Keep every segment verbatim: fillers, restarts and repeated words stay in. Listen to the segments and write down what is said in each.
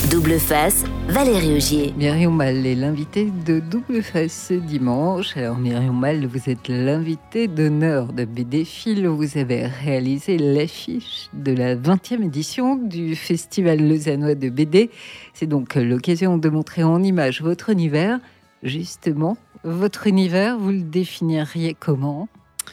Double Face, Valérie Augier. Myriam Mal est l'invitée de Double Face ce dimanche. Alors Myriam Mal, vous êtes l'invitée d'honneur de B D Fil. Vous avez réalisé l'affiche de la vingtième édition du Festival lausannois de B D. C'est donc l'occasion de montrer en images votre univers. Justement, votre univers, vous le définiriez comment ?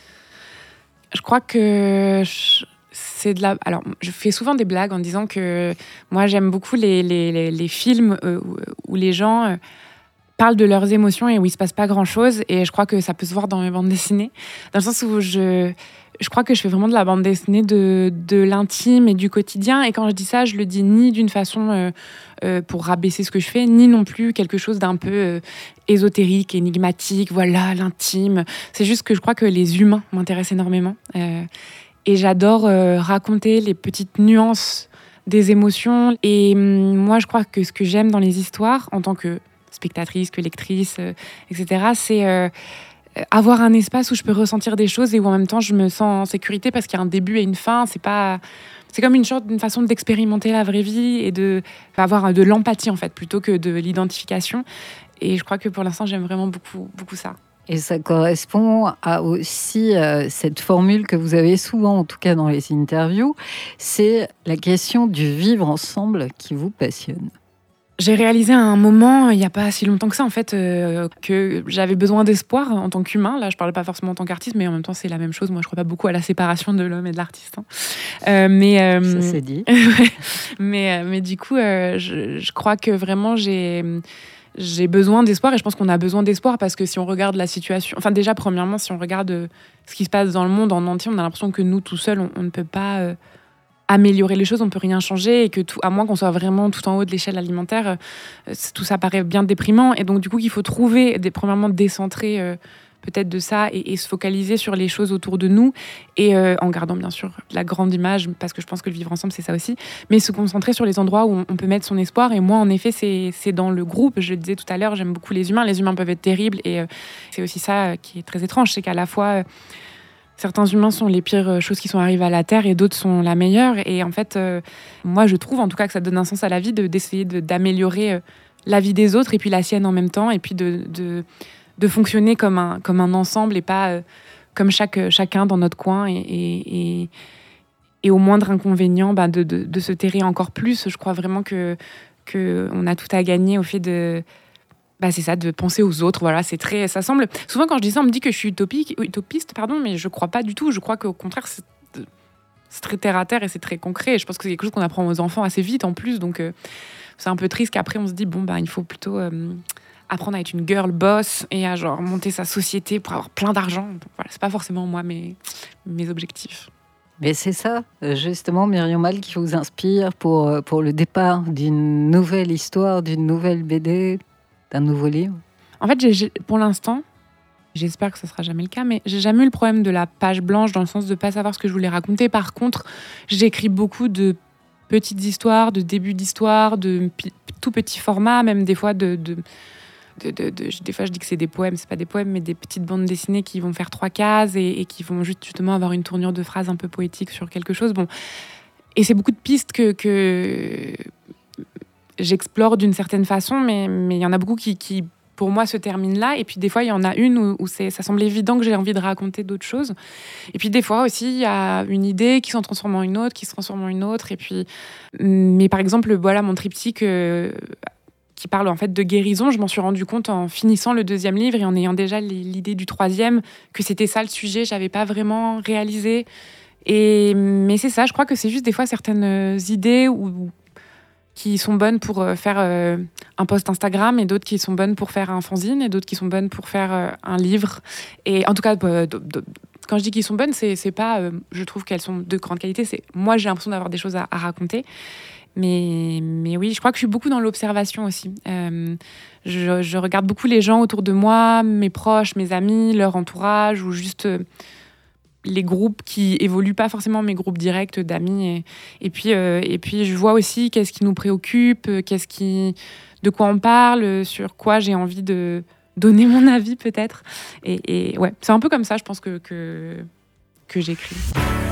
Je crois que... Je... C'est de la... Alors, je fais souvent des blagues en disant que moi, j'aime beaucoup les, les, les, les films euh, où, où les gens euh, parlent de leurs émotions et où il ne se passe pas grand-chose. Et je crois que ça peut se voir dans mes bandes dessinées. Dans le sens où je, je crois que je fais vraiment de la bande dessinée de, de l'intime et du quotidien. Et quand je dis ça, je le dis ni d'une façon euh, euh, pour rabaisser ce que je fais, ni non plus quelque chose d'un peu euh, ésotérique, énigmatique. Voilà, l'intime. C'est juste que je crois que les humains m'intéressent énormément. Euh, Et j'adore euh, raconter les petites nuances des émotions. Et hum, moi, je crois que ce que j'aime dans les histoires, en tant que spectatrice, que lectrice, euh, et cetera, c'est euh, avoir un espace où je peux ressentir des choses et où en même temps, je me sens en sécurité parce qu'il y a un début et une fin. C'est pas... C'est comme une sorte, une façon d'expérimenter la vraie vie et de avoir de l'empathie, en fait, plutôt que de l'identification. Et je crois que pour l'instant, j'aime vraiment beaucoup, beaucoup ça. Et ça correspond à aussi euh, cette formule que vous avez souvent, en tout cas dans les interviews, c'est la question du vivre ensemble qui vous passionne. J'ai réalisé à un moment, il n'y a pas si longtemps que ça, en fait, euh, que j'avais besoin d'espoir en tant qu'humain. Là, je ne parle pas forcément en tant qu'artiste, mais en même temps, c'est la même chose. Moi, je ne crois pas beaucoup à la séparation de l'homme et de l'artiste. Hein. Euh, mais, euh, ça, c'est dit. mais, mais du coup, euh, je, je crois que vraiment, j'ai... J'ai besoin d'espoir et je pense qu'on a besoin d'espoir parce que si on regarde la situation... Enfin, déjà, premièrement, si on regarde euh, ce qui se passe dans le monde en entier, on a l'impression que nous, tout seuls, on, on ne peut pas euh, améliorer les choses, on ne peut rien changer et que, tout, à moins qu'on soit vraiment tout en haut de l'échelle alimentaire, euh, tout ça paraît bien déprimant. Et donc, du coup, il faut trouver, des, premièrement, décentrer euh, peut-être de ça et, et se focaliser sur les choses autour de nous et euh, en gardant, bien sûr, la grande image parce que je pense que le vivre ensemble, c'est ça aussi. Mais se concentrer sur les endroits où on, on peut mettre son espoir. Et moi, en effet, c'est, c'est dans le groupe. Je le disais tout à l'heure, j'aime beaucoup les humains. Les humains peuvent être terribles et euh, c'est aussi ça qui est très étrange. C'est qu'à la fois, euh, certains humains sont les pires choses qui sont arrivées à la Terre et d'autres sont la meilleure. Et en fait, euh, moi, je trouve en tout cas que ça donne un sens à la vie de, d'essayer de, d'améliorer euh, la vie des autres et puis la sienne en même temps. Et puis de... de de fonctionner comme un, comme un ensemble et pas euh, comme chaque, chacun dans notre coin et, et, et, et au moindre inconvénient, bah, de, de, de se terrer encore plus. Je crois vraiment que, que on a tout à gagner au fait de... Bah, c'est ça, de penser aux autres. Voilà, c'est très... Ça semble... Souvent, quand je dis ça, on me dit que je suis utopique, utopiste, pardon, mais je crois pas du tout. Je crois qu'au contraire, c'est, c'est très terre-à-terre et c'est très concret. Et je pense que c'est quelque chose qu'on apprend aux enfants assez vite, en plus. Donc, euh, c'est un peu triste qu'après, on se dit, bon, bah, il faut plutôt... Euh, apprendre à être une girl boss et à genre monter sa société pour avoir plein d'argent. Donc, voilà, c'est pas forcément moi mes, mes objectifs. Mais c'est ça, justement, Myriam Mal, qui vous inspire pour, pour le départ d'une nouvelle histoire, d'une nouvelle B D, d'un nouveau livre. En fait, j'ai, j'ai, pour l'instant, j'espère que ce sera jamais le cas, mais j'ai jamais eu le problème de la page blanche dans le sens de pas savoir ce que je voulais raconter. Par contre, j'écris beaucoup de petites histoires, de débuts d'histoire, de p- tout petits formats, même des fois de... de De, de, de, des fois, je dis que c'est des poèmes, c'est pas des poèmes, mais des petites bandes dessinées qui vont faire trois cases et, et qui vont juste, justement avoir une tournure de phrase un peu poétique sur quelque chose. Bon. Et c'est beaucoup de pistes que, que j'explore d'une certaine façon, mais mais il y en a beaucoup qui, qui, pour moi, se terminent là. Et puis, des fois, il y en a une où, où c'est, ça semble évident que j'ai envie de raconter d'autres choses. Et puis, des fois aussi, il y a une idée qui s'en transforme en une autre, qui se transforme en une autre. Et puis, mais par exemple, voilà, mon triptyque... Euh, qui parle en fait de guérison, je m'en suis rendu compte en finissant le deuxième livre et en ayant déjà l'idée du troisième, que c'était ça le sujet, j'avais pas vraiment réalisé. Et, mais c'est ça, je crois que c'est juste des fois certaines idées où, qui sont bonnes pour faire euh, un post Instagram et d'autres qui sont bonnes pour faire un fanzine et d'autres qui sont bonnes pour faire euh, un livre. Et en tout cas, euh, de, de, quand je dis qu'ils sont bonnes, c'est, c'est pas, euh, je trouve qu'elles sont de grande qualité, c'est moi j'ai l'impression d'avoir des choses à, à raconter. Mais, mais oui, je crois que je suis beaucoup dans l'observation aussi. Euh, je, je regarde beaucoup les gens autour de moi, mes proches, mes amis, leur entourage, ou juste euh, les groupes qui évoluent pas forcément mes groupes directs d'amis. Et, et, puis, euh, et puis, je vois aussi qu'est-ce qui nous préoccupe, qu'est-ce qui, de quoi on parle, sur quoi j'ai envie de donner mon avis peut-être. Et, et ouais, c'est un peu comme ça, je pense, que, que, que j'écris.